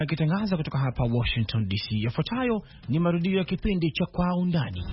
Akitangaza kutoka hapa Washington DC, yafuatayo ni marudio ya kipindi cha Kwa Undani.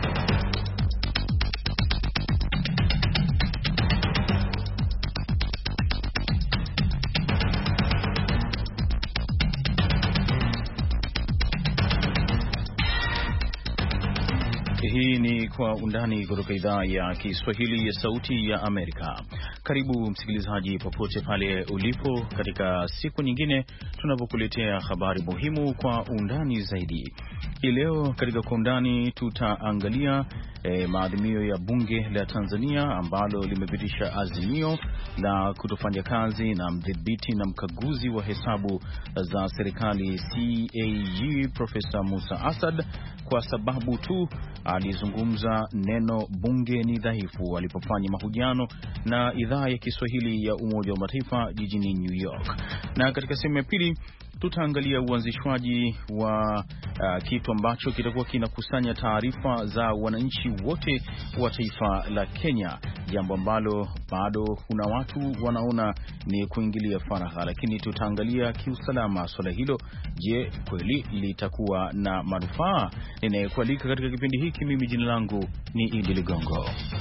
Hii ni Kwa Undani kutoka idhaa ya Kiswahili ya Sauti ya Amerika. Karibu msikilizaji, popote pale ulipo, katika siku nyingine tunapokuletea habari muhimu kwa undani zaidi. Hii leo katika Kwa Undani tutaangalia maadhimio ya bunge la Tanzania ambalo limepitisha azimio la kutofanya kazi na mdhibiti na mkaguzi wa hesabu za serikali CAG Profesa Musa Asad kwa sababu tu alizungumza neno bunge ni dhaifu alipofanya mahojiano na idhaa ya Kiswahili ya Umoja wa Mataifa jijini New York. Na katika sehemu ya pili tutaangalia uanzishwaji wa kitu ambacho kitakuwa kinakusanya taarifa za wananchi wote wa taifa la Kenya, jambo ambalo bado kuna watu wanaona ni kuingilia faragha, lakini tutaangalia kiusalama swala hilo. Je, kweli litakuwa na manufaa? Ninayekualika katika kipindi hiki mimi, jina langu ni Idi Ligongo.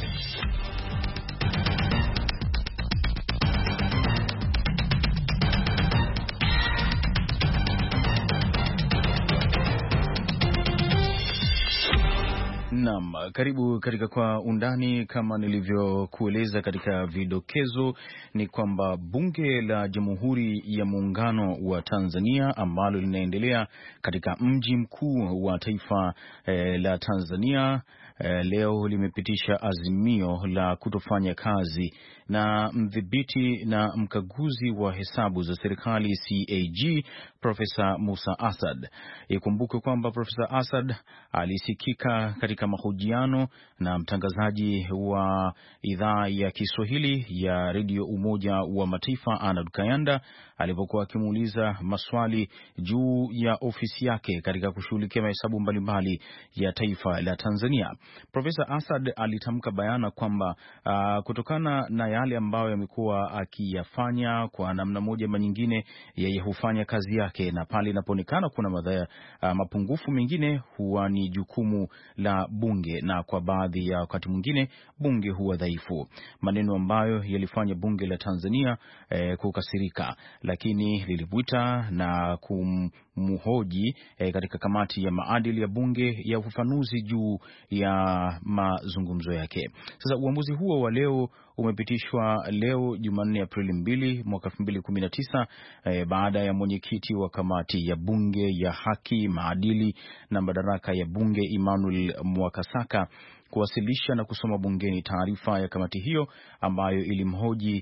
Naam, karibu katika Kwa Undani. Kama nilivyokueleza katika vidokezo, ni kwamba bunge la Jamhuri ya Muungano wa Tanzania ambalo linaendelea katika mji mkuu wa taifa la Tanzania leo limepitisha azimio la kutofanya kazi na mdhibiti na mkaguzi wa hesabu za serikali CAG Profesa Musa Asad. Ikumbuke kwamba Profesa Asad alisikika katika mahojiano na mtangazaji wa idhaa ya Kiswahili ya Radio Umoja wa Mataifa Arnold Kayanda alipokuwa akimuuliza maswali juu ya ofisi yake katika kushughulikia mahesabu mbalimbali ya taifa la Tanzania. Profesa Asad alitamka bayana kwamba kutokana na yale ambayo yamekuwa akiyafanya kwa namna moja ama nyingine, yeye hufanya kazi yake, na pale inapoonekana kuna mapungufu mengine huwa ni jukumu la bunge, na kwa baadhi ya wakati mwingine bunge huwa dhaifu, maneno ambayo yalifanya bunge la Tanzania kukasirika, lakini lilibuita na kumhoji katika kamati ya maadili ya bunge ya ufafanuzi juu ya mazungumzo yake. Sasa uamuzi huo wa leo umepitishwa leo Jumanne Aprili 2 mwaka 2019 baada ya mwenyekiti wa kamati ya bunge ya haki, maadili na madaraka ya bunge Emmanuel Mwakasaka kuwasilisha na kusoma bungeni taarifa ya kamati hiyo ambayo ilimhoji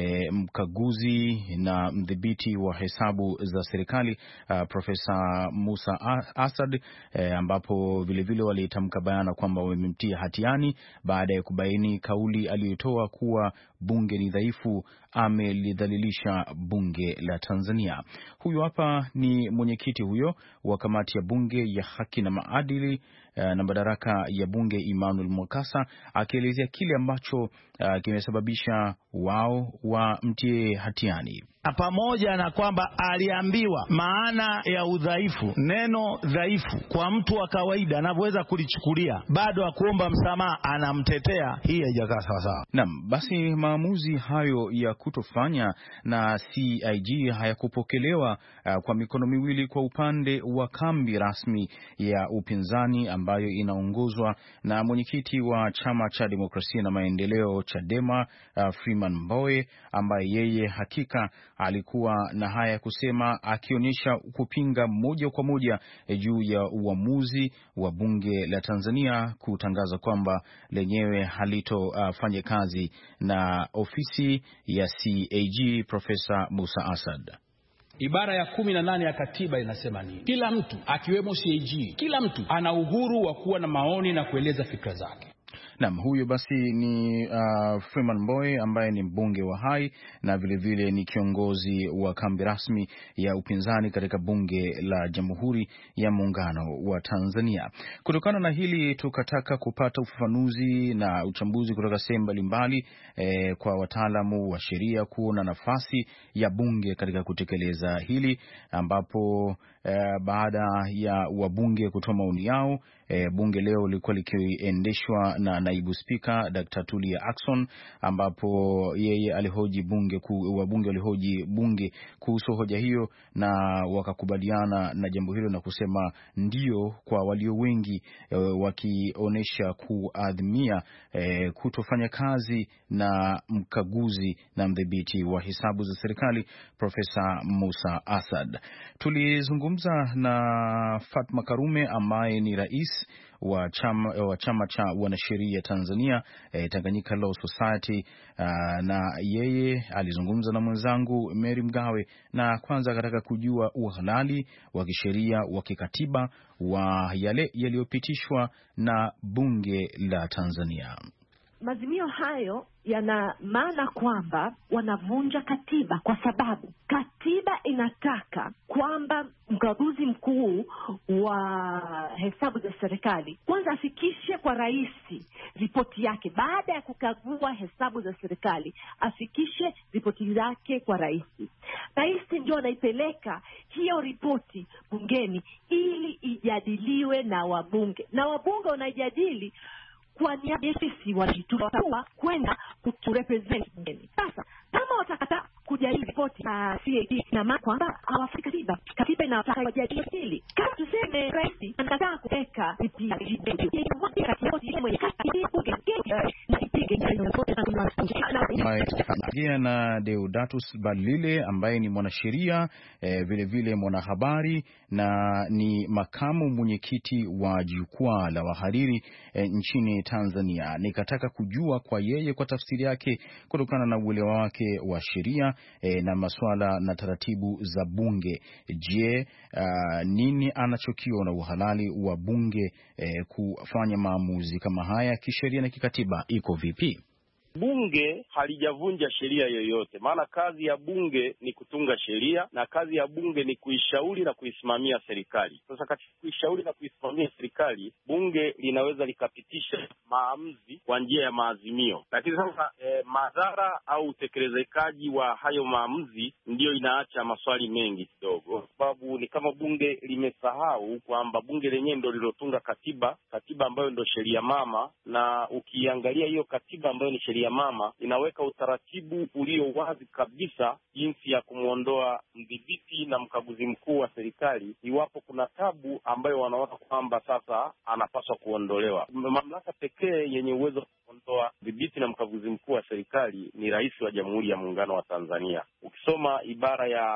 mkaguzi na mdhibiti wa hesabu za serikali Profesa Musa Asad, ambapo vilevile walitamka bayana kwamba wamemtia hatiani baada ya kubaini kauli aliyotoa kuwa bunge ni dhaifu amelidhalilisha bunge la Tanzania. Huyu hapa ni mwenyekiti huyo wa kamati ya bunge ya haki na maadili na madaraka ya bunge Emmanuel Mwakasa akielezea kile ambacho kimesababisha wao wamtie hatiani. Pamoja na kwamba aliambiwa maana ya udhaifu, neno dhaifu kwa mtu wa kawaida anavyoweza kulichukulia, bado akuomba msamaha, anamtetea. Hii haijakaa sawa sawa. Naam, basi maamuzi hayo ya kutofanya na CAG hayakupokelewa kwa mikono miwili kwa upande wa kambi rasmi ya upinzani ambayo inaongozwa na mwenyekiti wa Chama cha Demokrasia na Maendeleo Chadema Freeman Mbowe, ambaye yeye hakika alikuwa na haya kusema, akionyesha kupinga moja kwa moja juu ya uamuzi wa bunge la Tanzania kutangaza kwamba lenyewe halitofanya kazi na ofisi ya CAG Profesa Musa Asad. Ibara ya 18 ya katiba inasema nini? Kila mtu akiwemo CAG, kila mtu ana uhuru wa kuwa na maoni na kueleza fikra zake. Naam, huyo basi ni Freeman Mbowe ambaye ni mbunge wa Hai na vilevile ni kiongozi wa kambi rasmi ya upinzani katika bunge la Jamhuri ya Muungano wa Tanzania. Kutokana na hili tukataka kupata ufafanuzi na uchambuzi kutoka sehemu mbalimbali kwa wataalamu wa sheria kuona nafasi ya bunge katika kutekeleza hili, ambapo baada ya wabunge kutoa maoni yao, bunge leo lilikuwa likiendeshwa na naibu spika Dr. Tulia Ackson, ambapo yeye alihoji wabunge walihoji bunge kuhusu hoja hiyo na wakakubaliana na jambo hilo na kusema ndio kwa walio wengi, wakionyesha kuadhimia kutofanya kazi na mkaguzi na mdhibiti wa hesabu za serikali Profesa Musa Asad. Tulizungumza na Fatma Karume ambaye ni rais wa chama cha wanasheria Tanzania, Tanganyika Law Society, na yeye alizungumza na mwenzangu Mary Mgawe, na kwanza akataka kujua uhalali wa kisheria wa kikatiba wa yale yaliyopitishwa na bunge la Tanzania. Maazimio hayo yana maana kwamba wanavunja katiba, kwa sababu katiba inataka kwamba mkaguzi mkuu wa hesabu za serikali kwanza afikishe kwa rais ripoti yake. Baada ya kukagua hesabu za serikali, afikishe ripoti yake kwa rais. Rais ndio anaipeleka hiyo ripoti bungeni ili ijadiliwe na wabunge, na wabunge wanajadili kwa niaba ya sisi wanajitoa kwenda kuturepresent bungeni. Sasa kama watakata kujadili ripoti ya CAG na maana kwamba hawafiki katiba, katiba inataka wajadili hili. Kama tuseme rais anataka kuweka na Deodatus Balile ambaye ni mwanasheria vile mwanahabari na ni makamu mwenyekiti wa jukwaa la wahariri nchini Tanzania. Nikataka kujua kwa yeye, kwa tafsiri yake kutokana na uelewa wake wa sheria na masuala na taratibu za bunge. Je, nini anachokiona uhalali wa bunge kufanya maamuzi kama haya kisheria na kikatiba? Iko vipi? Bunge halijavunja sheria yoyote, maana kazi ya bunge ni kutunga sheria na kazi ya bunge ni kuishauri na kuisimamia serikali. Sasa katika kuishauri na kuisimamia serikali, bunge linaweza likapitisha maamuzi kwa njia ya maazimio, lakini sasa madhara au utekelezekaji wa hayo maamuzi ndiyo inaacha maswali mengi kidogo, sababu ni kama bunge limesahau kwamba bunge lenyewe ndio lilotunga katiba ambayo ndio sheria mama, na ukiangalia hiyo katiba ambayo ni sheria mama inaweka utaratibu ulio wazi kabisa jinsi ya kumwondoa mdhibiti na mkaguzi mkuu wa serikali iwapo kuna tabu ambayo wanaona kwamba sasa anapaswa kuondolewa. Mamlaka pekee yenye uwezo wa kuondoa mdhibiti na mkaguzi mkuu wa serikali ni Rais wa Jamhuri ya Muungano wa Tanzania. Ukisoma ibara ya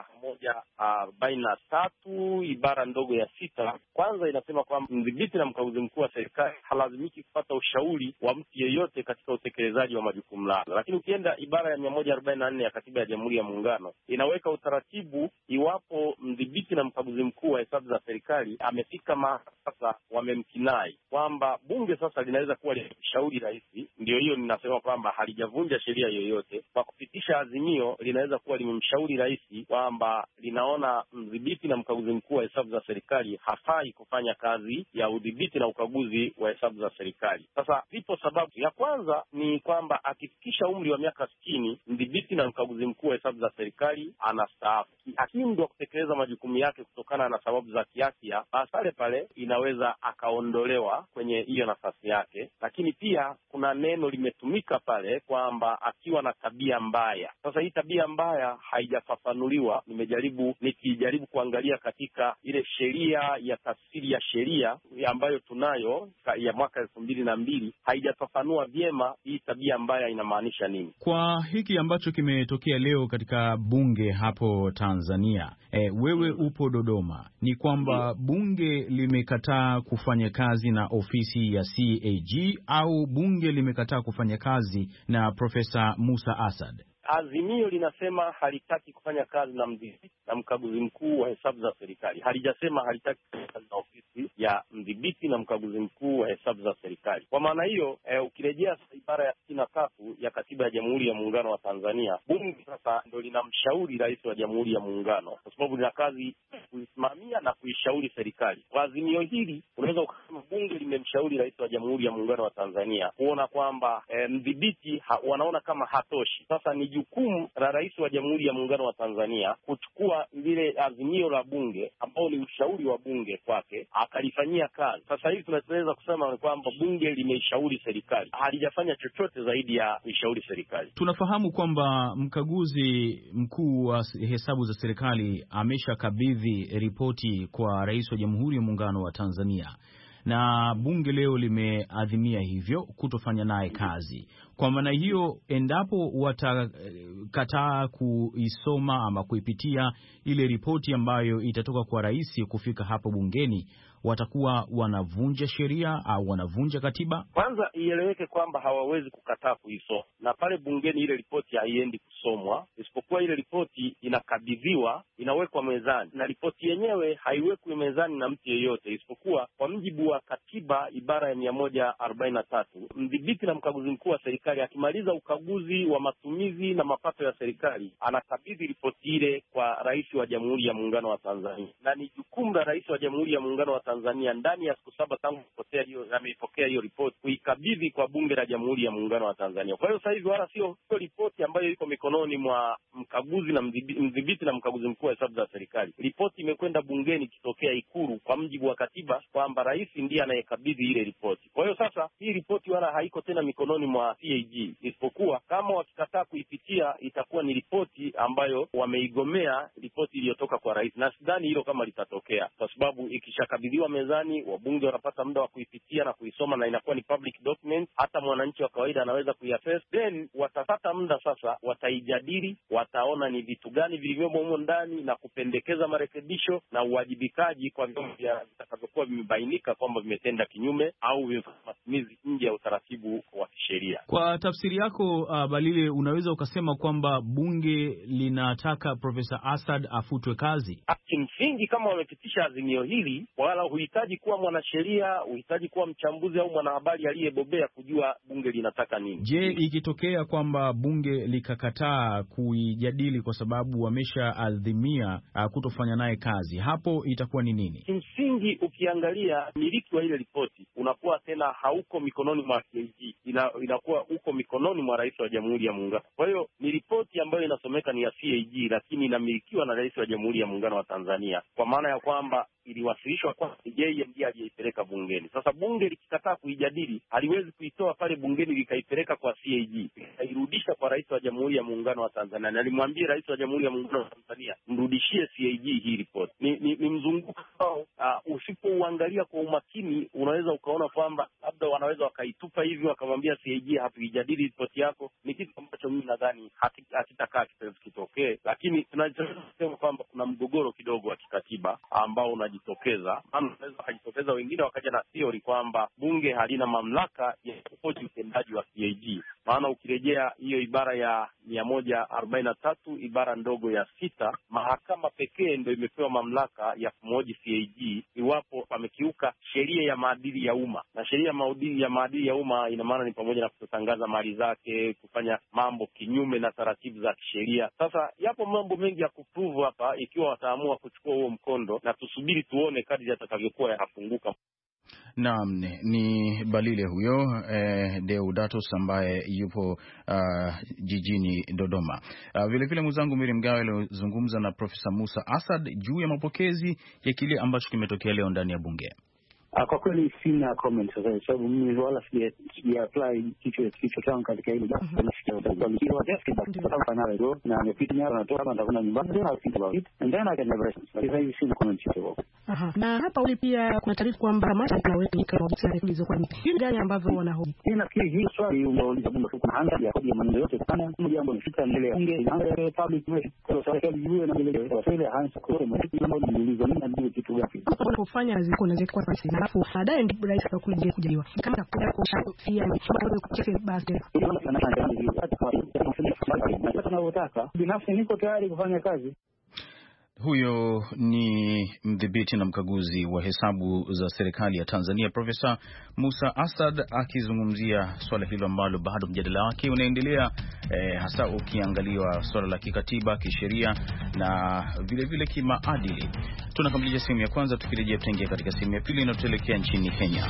143 ibara ndogo ya 6, kwanza inasema kwamba mdhibiti na mkaguzi mkuu wa serikali halazimiki kupata ushauri wa mtu yeyote katika utekelezaji wa majukumu lake. Lakini ukienda ibara ya 144 ya Katiba ya Jamhuri ya Muungano inaweka utaratibu iwapo mdhibiti na mkaguzi mkuu wa hesabu za serikali amefika mahali sasa wamemkinai kwamba bunge sasa linaweza kuwa limshauri rais. Ndio hiyo ninasema kwamba halijavunja sheria yoyote kwa kupitisha azimio, linaweza kuwa limemshauri rais kwamba linaona mdhibiti na mkaguzi mkuu wa hesabu za serikali hafai kufanya kazi ya udhibiti na ukaguzi wa hesabu za serikali. Sasa zipo sababu. Ya kwanza ni kwamba akifikisha umri wa miaka 60, mdhibiti na mkaguzi mkuu wa hesabu za serikali anastaafu. Akishindwa kutekeleza majukumu yake kutokana na sababu za kiafya, basi pale inaweza akaondolewa kwenye hiyo nafasi yake. Lakini pia kuna neno limetumika pale kwamba akiwa na tabia mbaya. Sasa hii tabia mbaya haijafafanuliwa. Nikijaribu kuangalia katika ile sheria ya tafsiri ya sheria ambayo tunayo ya mwaka 2002 haijafafanua vyema hii tabia mbaya inamaanisha nini. Kwa hiki ambacho kimetokea leo katika bunge hapo Tanzania, wewe upo Dodoma, ni kwamba bunge limekataa kufanya kazi na ofisi ya CAG au bunge limekataa kufanya kazi na Profesa Musa Asad? Azimio linasema halitaki kufanya kazi na mdhibiti na mkaguzi mkuu wa hesabu za serikali. Halijasema halitaki kufanya kazi na ofisi ya mdhibiti na mkaguzi mkuu wa hesabu za serikali. Kwa maana hiyo, ukirejea ibara ya 63 ya katiba ya Jamhuri ya Muungano wa Tanzania, bunge sasa ndio linamshauri rais wa Jamhuri ya Muungano, kwa sababu lina kazi kuisimamia na kuishauri serikali. Kwa azimio hili unaweza ukasema bunge limemshauri rais wa Jamhuri ya Muungano wa Tanzania kuona kwamba mdhibiti wanaona kama hatoshi. Sasa ni jukumu la rais wa Jamhuri ya Muungano wa Tanzania kuchukua lile azimio la bunge ambao ni ushauri wa bunge kwake akalifanyia kazi. Sasa hivi tunaweza kusema ni kwamba bunge limeishauri serikali, halijafanya chochote zaidi ya kuishauri serikali. Tunafahamu kwamba mkaguzi mkuu wa hesabu za serikali ameshakabidhi ripoti kwa rais wa Jamhuri ya Muungano wa Tanzania, na bunge leo limeadhimia hivyo kutofanya naye kazi. Kwa maana hiyo, endapo watakataa kuisoma ama kuipitia ile ripoti ambayo itatoka kwa rais kufika hapo bungeni, watakuwa wanavunja sheria au wanavunja katiba. Kwanza ieleweke kwamba hawawezi kukataa kuisoma, na pale bungeni ile ripoti haiendi kusomwa, isipokuwa ile ripoti inakabidhiwa, inawekwa mezani, na ripoti yenyewe haiwekwi mezani na mtu yeyote, isipokuwa kwa mjibu wa katiba ibara ya 143 mdhibiti na mkaguzi mkuu wa serikali akimaliza ukaguzi wa matumizi na mapato ya serikali anakabidhi ripoti ile kwa rais wa Jamhuri ya Muungano wa Tanzania, na ni jukumu la rais wa Jamhuri ya Muungano wa Tanzania ndani ya siku 7 tangu ameipokea hiyo ripoti kuikabidhi kwa bunge la Jamhuri ya Muungano wa Tanzania. Kwa hiyo sasa hivi wala sio ripoti ambayo iko mikononi mwa mkaguzi na mdhibiti na mkaguzi mkuu wa hesabu za serikali. Ripoti imekwenda bungeni ikitokea Ikulu kwa mjibu wa katiba kwamba rais ndiye anayekabidhi ile ripoti. Kwa hiyo sasa hii ripoti wala haiko tena mikononi mwa CAG, isipokuwa kama wakikataa kuipitia itakuwa ni ripoti ambayo wameigomea, ripoti iliyotoka kwa rais, na sidhani hilo kama litatokea, kwa sababu ikishakabidhiwa mezani wabunge wanapata muda wa kuipitia na kuisoma na inakuwa ni public document, hata mwananchi wa kawaida anaweza kuiaccess. Then watapata muda sasa, wataijadili, wataona ni vitu gani vilivyomo humo ndani na kupendekeza marekebisho na uwajibikaji kwa vyombo vitakavyokuwa vimebainika kwamba vimetenda kinyume au vimefanya matumizi nje ya utaratibu wa kisheria. Kwa tafsiri yako Balile, unaweza ukasema kwamba bunge linataka Profesa Assad afutwe kazi? Kimsingi kama wamepitisha azimio hili, wala huhitaji kuwa mwanasheria, huhitaji kuwa mchambuzi au mwanahabari aliyebobea kujua bunge linataka nini. Je, ikitokea kwamba bunge likakataa kuijadili kwa sababu wameshaadhimia kutofanya naye kazi, hapo itakuwa ni nini? Kimsingi ukiangalia miliki wa ile ripoti unakuwa tena hauko mikononi mwa CAG, inakuwa uko mikononi mwa rais wa Jamhuri ya Muungano. Kwa hiyo ni ripoti ambayo inasomeka ni ya CAG, lakini inamilikiwa na rais wa Jamhuri ya Muungano wa Tanzania, kwa maana ya kwamba iliwasilishwa kwa yeye ndiye aliyeipeleka bungeni. Sasa bunge likikataa kuijadili, haliwezi kuitoa pale bungeni likaipeleka kwa CAG, ikairudisha kwa rais wa Jamhuri ya Muungano wa Tanzania, na alimwambia rais wa Jamhuri ya Muungano wa Tanzania, mrudishie CAG hii ripoti. Ni mzunguko ambao usipouangalia kwa umakini unaweza ukaona kwamba labda wanaweza wakaitupa hivi wakamwambia CAG hatuijadili ripoti yako. Ni kitu ambacho mimi nadhani hakitakaa kitokee, lakini tunaweza kusema kwamba kuna mgogoro kidogo wa kikatiba ambao unajitokeza. Unaweza wakajitokeza wengine wakaja na theory kwamba bunge halina mamlaka ya kuhoji utendaji wa CAG. Maana ukirejea hiyo ibara ya 143 ibara ndogo ya 6, mahakama pekee ndio imepewa mamlaka ya kumhoji CAG iwapo amekiuka sheria ya maadili ya umma, na sheria ya maadili ya umma ina maana ni pamoja na kutotangaza mali zake, kufanya mambo kinyume na taratibu za kisheria. Sasa yapo mambo mengi ya kuprove hapa ikiwa wataamua kuchukua huo mkondo, na tusubiri tuone kadri yatakavyokuwa yanafunguka. Naam, ni Balile huyo Deodatus ambaye yupo jijini Dodoma. Vile mwenzangu Miri Mgawe alizungumza na Profesa Musa Assad juu ya mapokezi ya kile ambacho kimetokea leo ndani ya bunge. Kwa kweli sina comment sasa, sababu mimi wala sija apply kichwa changu katika hili jambo. Nafikiria na nimepita na natoka hapa nitakwenda nyumbani na think about it and then I can never sasa hivi sina comment yoyote. Na hapa uli pia kuna taarifa kwamba kamati inaweka mikakati zilizokuwa hivi gani ambavyo wanahoji. Nafikiri hii swali umeuliza kwamba kuna hanga ya kodi ya maneno yote sana, kama jambo lifika mbele ya bunge inaanza public way, kwa sababu serikali iwe na mbele ya serikali hasa kwa mambo niulizo nini ndio kitu gani wanapofanya kazi kuna kwa sisi, alafu baadaye ndio rais atakuja kujaliwa kama atakuja kushafia sababu kucheza basi tunataka binafsi niko tayari kufanya kazi. Huyo ni mdhibiti na mkaguzi wa hesabu za serikali ya Tanzania, Profesa Musa Asad akizungumzia swala hilo ambalo bado mjadala wake unaendelea, hasa ukiangaliwa swala la kikatiba, kisheria na vilevile kimaadili. Tunakamilisha sehemu ya kwanza, tukirejea tutaingia katika sehemu ya pili na tutaelekea nchini Kenya.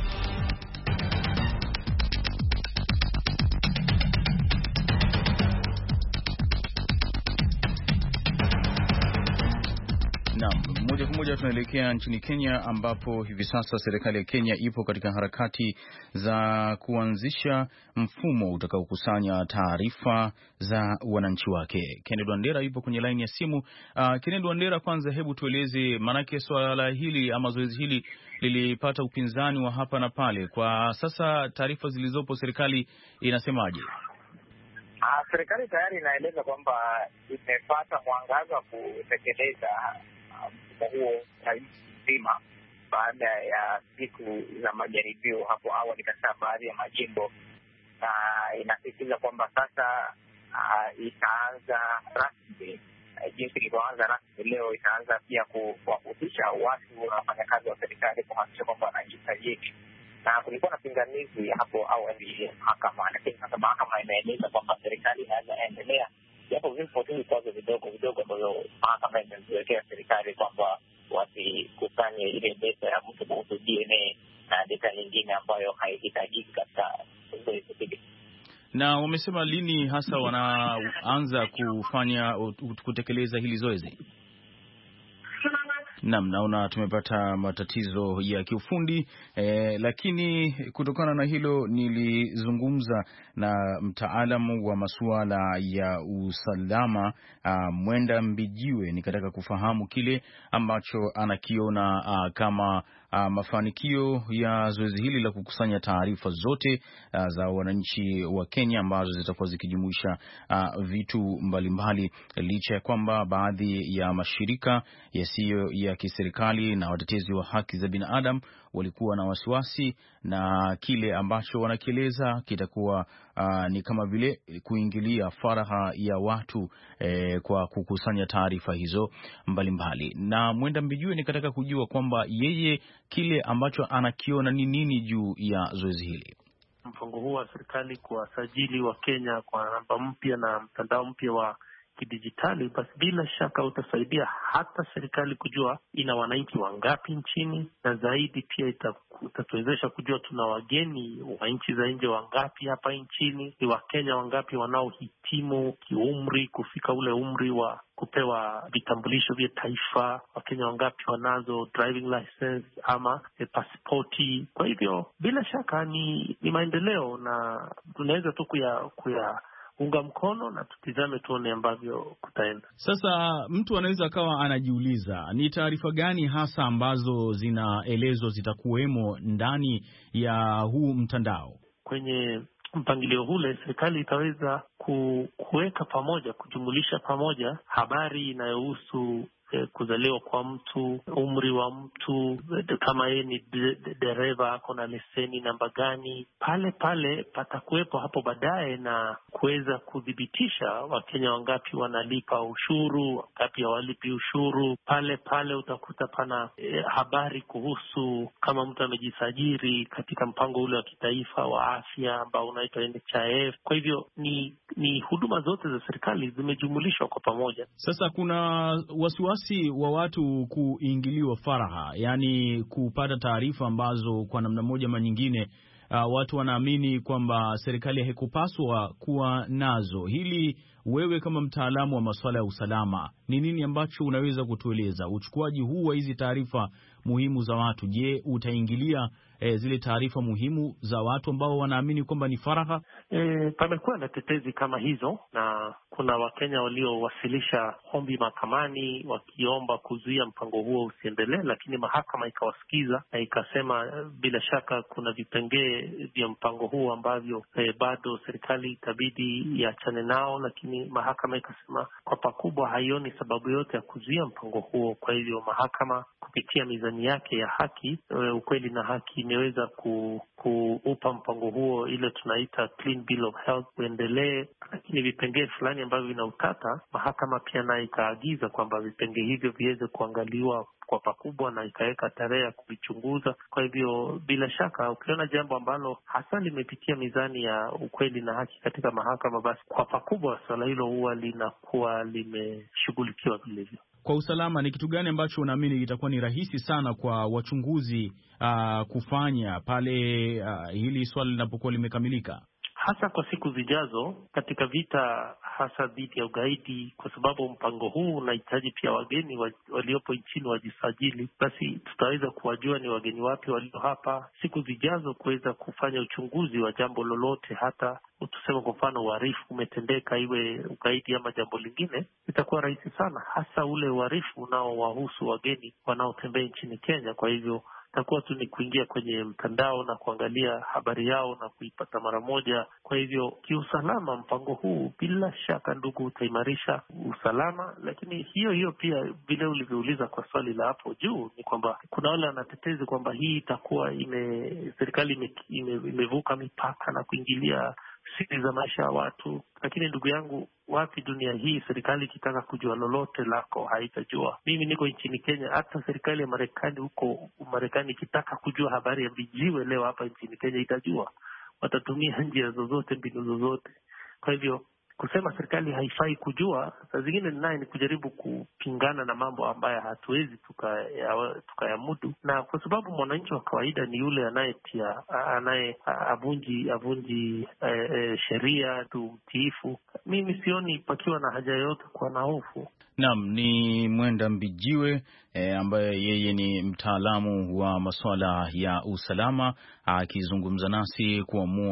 Moja kwa moja tunaelekea nchini Kenya, ambapo hivi sasa serikali ya Kenya ipo katika harakati za kuanzisha mfumo utakaokusanya taarifa za wananchi wake. Kennedy Wandera yupo kwenye laini ya simu. Kennedy Wandera, kwanza hebu tueleze, maanake swala hili ama zoezi hili lilipata upinzani wa hapa na pale. Kwa sasa taarifa zilizopo, serikali inasemaje? Serikali tayari inaeleza kwamba imepata mwangaza wa kutekeleza mfumo huo nzima baada ya siku za majaribio hapo awali katika baadhi ya majimbo, na inasisitiza kwamba sasa itaanza rasmi. Jinsi ilivyoanza rasmi leo, itaanza pia kuwahusisha watu na wafanyakazi wa serikali kuhakikisha kwamba wanajisajili. Na kulikuwa na pingamizi hapo awali ya mahakama, lakini sasa mahakama imeeleza kwamba serikali inaweza endelea, japo vipo tu vikwazo vidogo vidogo ambavyo mahakama imeziwekea serikali kwamba wasikusanye ile data ya mtu kuhusu DNA na data nyingine ambayo haihitajiki katika zoezi hili. Na wamesema lini hasa wanaanza kutekeleza hili zoezi? Naam, naona tumepata matatizo ya kiufundi, lakini kutokana na hilo nilizungumza na mtaalamu wa masuala ya usalama Mwenda Mbijiwe, nikataka kufahamu kile ambacho anakiona kama mafanikio ya zoezi hili la kukusanya taarifa zote za wananchi wa Kenya ambazo zitakuwa zikijumuisha vitu mbalimbali, licha ya kwamba baadhi ya mashirika yasiyo ya kiserikali na watetezi wa haki za binadamu walikuwa na wasiwasi na kile ambacho wanakieleza kitakuwa ni kama vile kuingilia faragha ya watu kwa kukusanya taarifa hizo mbalimbali. Na Mwenda Mbijue nikataka kujua kwamba yeye kile ambacho anakiona ni nini juu ya zoezi hili. Mpango huu wa serikali kuwasajili wa Kenya kwa namba mpya na mtandao mpya wa kidijitali, basi bila shaka utasaidia hata serikali kujua ina wananchi wangapi nchini, na zaidi pia utatuwezesha kujua tuna wageni wa nchi za nje wangapi hapa nchini, ni Wakenya wangapi wanaohitimu kiumri kufika ule umri wa kupewa vitambulisho vya taifa, Wakenya wangapi wanazo driving license ama pasipoti. Kwa hivyo bila shaka ni maendeleo, na tunaweza tu kuyaunga mkono na tutizame tuone ambavyo kutaenda. Sasa mtu anaweza akawa anajiuliza ni taarifa gani hasa ambazo zinaelezwa zitakuwemo ndani ya huu mtandao. Kwenye mpangilio ule serikali itaweza kuweka pamoja, kujumulisha pamoja habari inayohusu kuzaliwa kwa mtu, umri wa mtu, kama yeye ni dereva ako na leseni namba gani. Pale patakuwepo hapo baadaye na kuweza kudhibitisha Wakenya wangapi wanalipa ushuru, wangapi hawalipi ushuru. Pale utakuta pana habari kuhusu kama mtu amejisajili katika mpango ule wa kitaifa wa afya ambao unaitwa NHIF. Kwa hivyo ni huduma zote za serikali zimejumulishwa kwa pamoja. Sasa kuna wasiwasi wa watu kuingiliwa faragha, yani kupata taarifa ambazo kwa namna moja ama nyingine watu wanaamini kwamba serikali haikupaswa kuwa nazo. Hili wewe kama mtaalamu wa masuala ya usalama, ni nini ambacho unaweza kutueleza? Uchukuaji huu wa hizi taarifa muhimu za watu, je, utaingilia zile taarifa muhimu za watu ambao wanaamini kwamba ni faragha? Pamekuwa na tetezi kama hizo, na kuna Wakenya waliowasilisha ombi mahakamani wakiomba kuzuia mpango huo usiendelee, lakini mahakama ikawasikiza na ikasema bila shaka kuna vipengee vya mpango huo ambavyo bado serikali itabidi iachane nao, lakini mahakama ikasema kwa pakubwa haioni sababu yote ya kuzuia mpango huo. Kwa hivyo mahakama kupitia mizani yake ya haki, ukweli na haki, imeweza kuupa mpango huo ile tunaita Clean Bill of Health uendelee, lakini vipengee fulani ambavyo vina utata, mahakama pia nayo ikaagiza kwamba vipengee hivyo viweze kuangaliwa kwa pakubwa na ikaweka tarehe ya kuvichunguza. Kwa hivyo bila shaka ukiona jambo ambalo hasa limepitia mizani ya ukweli na haki katika mahakama, basi kwa pakubwa swala hilo huwa linakuwa limeshughulikiwa vilivyo. Kwa usalama, ni kitu gani ambacho unaamini itakuwa ni rahisi sana kwa wachunguzi kufanya pale hili swali linapokuwa limekamilika, hasa kwa siku zijazo katika vita hasa dhidi ya ugaidi, kwa sababu mpango huu unahitaji pia wageni waliopo nchini wajisajili. Basi tutaweza kuwajua ni wageni wapi walio hapa siku zijazo, kuweza kufanya uchunguzi wa jambo lolote, hata tuseme kwa mfano uhalifu umetendeka, iwe ugaidi ama jambo lingine, itakuwa rahisi sana, hasa ule uhalifu unaowahusu wageni wanaotembea nchini Kenya. Kwa hivyo itakuwa tu ni kuingia kwenye mtandao na kuangalia habari yao na kuipata mara moja. Kwa hivyo kiusalama, mpango huu bila shaka, ndugu, utaimarisha usalama. Lakini hiyo pia vile ulivyouliza kwa swali la hapo juu, ni kwamba kuna wale wanatetezi kwamba hii itakuwa serikali imevuka mipaka na kuingilia siri za maisha ya watu. Lakini ndugu yangu, wapi dunia hii serikali ikitaka kujua lolote lako haitajua. Mimi niko nchini Kenya, hata serikali ya Marekani huko Marekani ikitaka kujua habari ya vijiwe leo hapa nchini Kenya itajua. Watatumia njia zozote, mbinu zozote. Kwa hivyo kusema serikali haifai kujua, saa zingine naye ni kujaribu kupingana na mambo ambayo hatuwezi tukayamudu, na kwa sababu mwananchi wa kawaida ni yule avunji sheria tu mtiifu. Mimi sioni pakiwa na haja yoyote kuwa na hofu. Naam, ni Mwenda Mbijiwe ambaye yeye ni mtaalamu wa masuala ya usalama, akizungumza nasi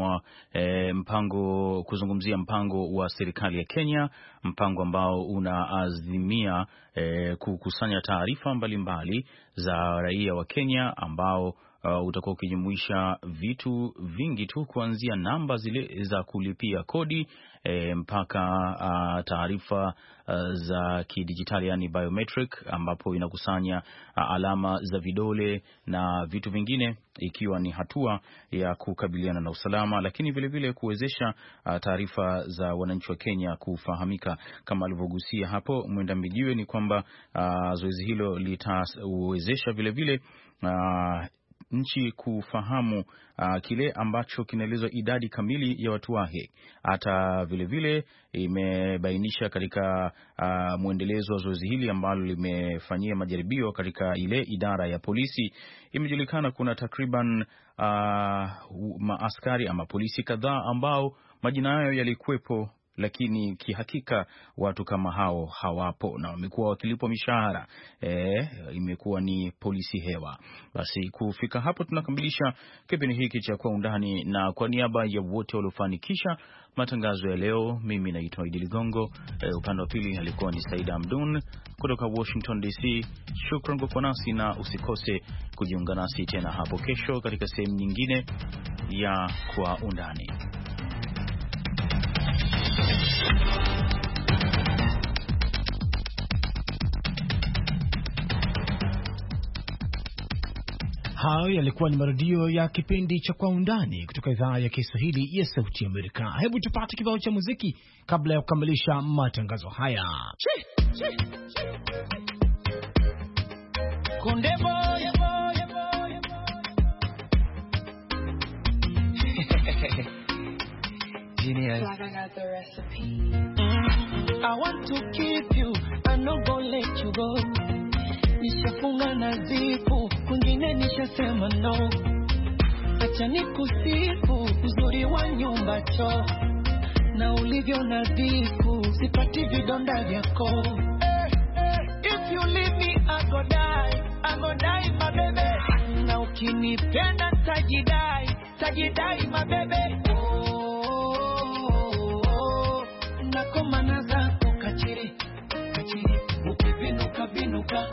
kuzungumzia mpango wa serikali ya Kenya, mpango ambao unaazimia kukusanya taarifa mbalimbali za raia wa Kenya, ambao utakuwa ukijumuisha vitu vingi tu, kuanzia namba zile za kulipia kodi mpaka taarifa za kidijitali, yani biometric, ambapo inakusanya alama za vidole na vitu vingine, ikiwa ni hatua ya kukabiliana na usalama, lakini vile kuwezesha taarifa za wananchi wa Kenya kufahamika. Kama alivyogusia hapo Mwenda Mbijiwe, ni kwamba zoezi hilo litawezesha vile nchi kufahamu kile ambacho kinaelezwa idadi kamili ya watu wake. Hata vile imebainisha katika mwendelezo wa zoezi hili ambalo limefanyia majaribio katika ile idara ya polisi, imejulikana kuna takriban maaskari ama polisi kadhaa ambao majina yao yalikuwepo, lakini kihakika watu kama hao hawapo na wamekuwa wakilipwa mishahara. Imekuwa ni polisi hewa. Basi kufika hapo tunakamilisha kipindi hiki cha Kwa Undani, na kwa niaba ya wote waliofanikisha matangazo ya leo, mimi naitwa Idi Ligongo. Upande wa pili alikuwa ni Saida Amdun kutoka Washington DC. Shukrani kwa kuwa nasi, na usikose kujiunga nasi tena hapo kesho katika sehemu nyingine ya Kwa Undani. Hayo yalikuwa ni marudio ya kipindi cha Kwa Undani kutoka idhaa ya Kiswahili ya Sauti ya Amerika. Hebu tupate kibao cha muziki kabla ya kukamilisha matangazo haya. Konde boy. Genius. I want to keep you, I'm not gonna let you go. Nishafunga na zipu, kwingine nishasema no. Acha nikusifu, uzuri wa nyumba cho, na ulivyo nadhifu, sipati vidonda vyako. If you leave me, I go die my baby. Na ukinipenda tajidai my baby. Nakomana zako kachiri, ukibinuka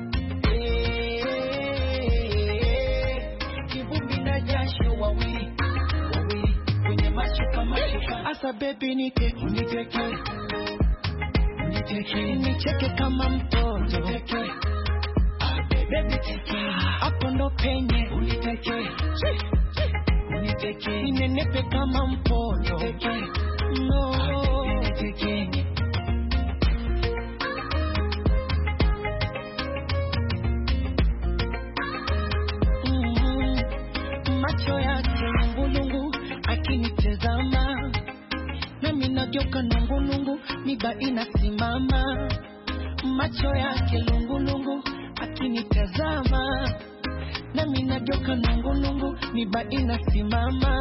kivumbi na jasho wawili kwenye mashuka. Asa baby niteke nicheke kama mtoto. baby teke, hapo ndo penye uniteke, uniteke, ninenepe kama mpondo, no, uniteke. Macho yake nungulungu akinitazama, nami nageuka nungulungu, miba inasimama. Macho yake nungulungu akinitazama, nami nageuka nungulungu, miba inasimama.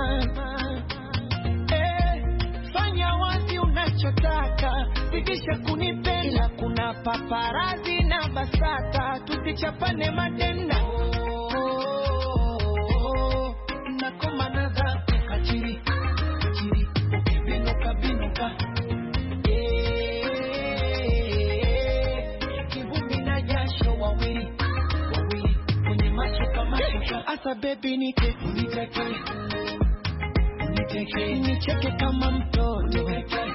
Fanya wazi unachotaka, zidisha kunipenda, kuna paparazi na basata, tusichapane madenda. Nakomana zako kachiri, kachiri, ukibinuka binuka. Kivumbi na jasho wawili, wawili, kwenye macho kama shuka. Asa baby nike, uniteke, uniteke, nicheke kama mtoto.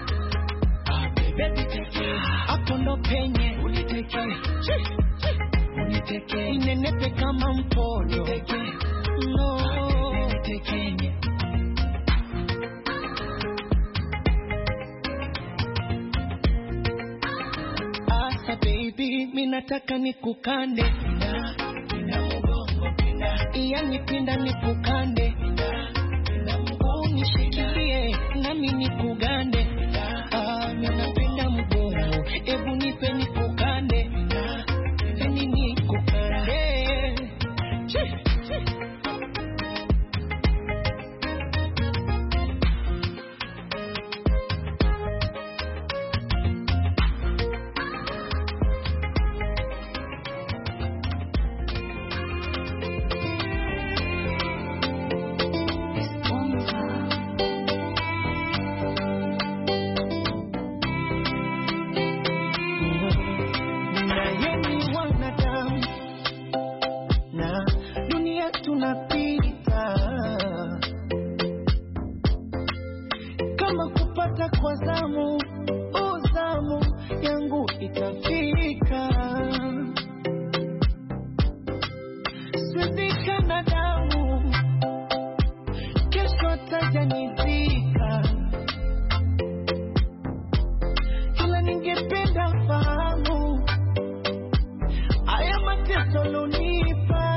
Baby teke, hapo ndo penye uniteke, uniteke, ninenepe kama mpondo. No, uniteke. Asa baby, minataka nikukande, pinda mgongo, pinda, yani pinda nikukande, pinda mgongo, nishikilie nami nikugande. Minapenda mgongo, ebu nipe nikukande, yani nikukande. Kama kupata kwa zamu, zamu yangu itafika. Sidika na damu, kesho tajanizika. Kila ningependa fahamu, haya mateso lonipa.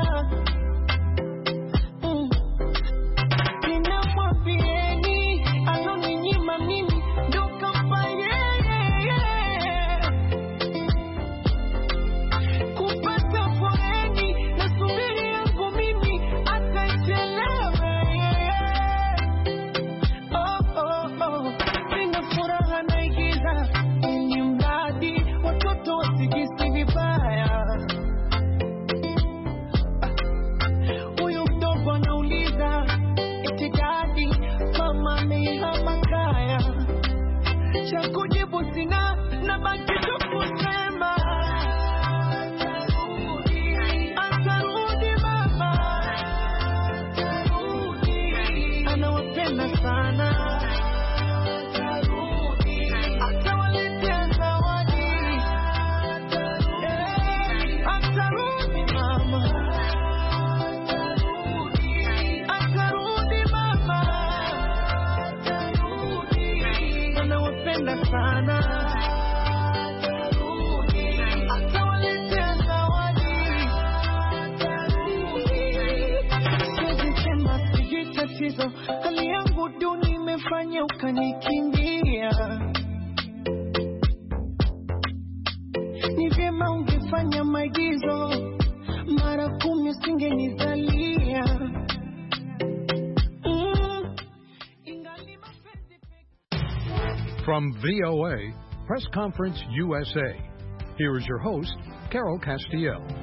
Hali yangu duni imefanya ukanikimbia. Ni vyema ungefanya maigizo, mara 10 usingenizalia. From VOA, Press Conference USA, here is your host, Carol Castiel.